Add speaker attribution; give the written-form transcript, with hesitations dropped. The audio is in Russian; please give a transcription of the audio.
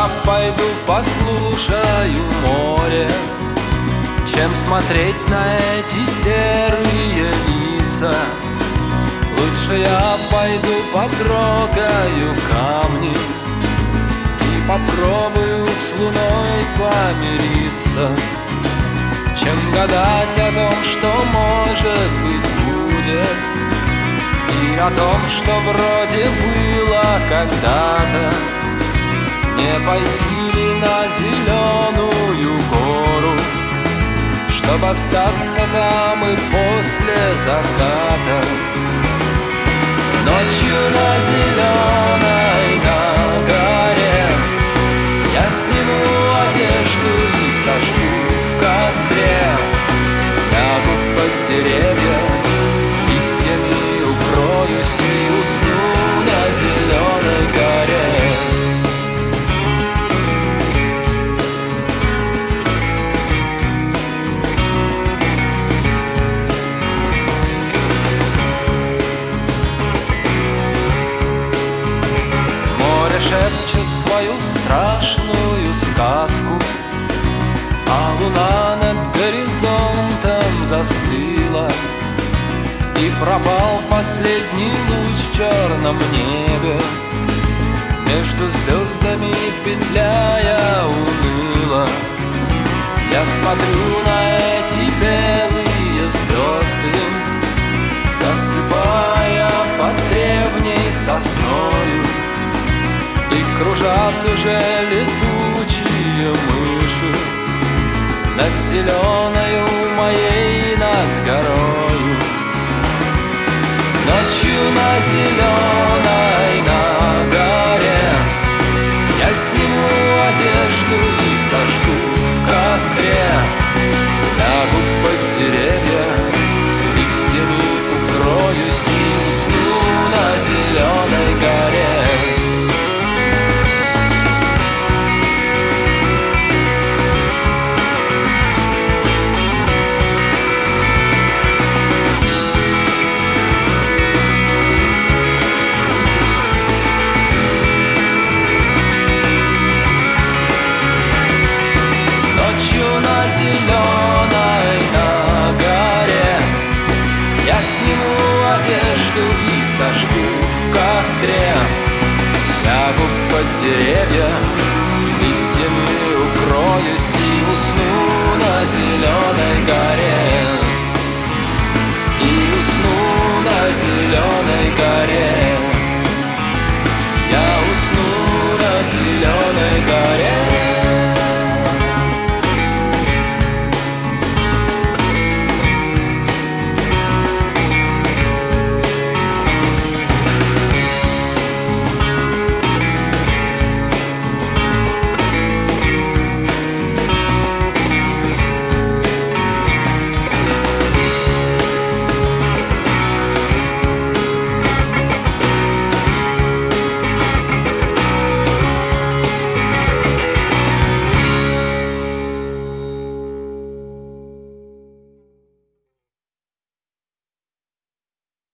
Speaker 1: я пойду послушаю море, чем смотреть на эти серые лица. Лучше я пойду потрогаю камни и попробую с луной помириться, чем гадать о том, что может быть будет, и о том, что вроде было когда-то. Не пойти ли на зеленую гору, чтобы остаться там и после заката? Ночью на зеленой на горе я сниму одежду и сожгу в костре. Лягу под деревья, листьями укроюсь и усну на зеленой горе. Шепчет свою страшную сказку, а луна над горизонтом застыла, и пропал последний луч в черном небе, между звездами петляя уныло. Я смотрю на эти белые звезды, засыпая под древней сосною. И кружат уже летучие мыши над зеленою моей над горою. Ночью на зеленой на горе я сниму одежду и сожгу в костре. Лягу под деревья, листьями укроюсь и усну на зеленой горе. Зеленой на горе я сниму одежду и сожгу в костре. Лягу под деревья, листьями укроюсь и усну на зеленой горе.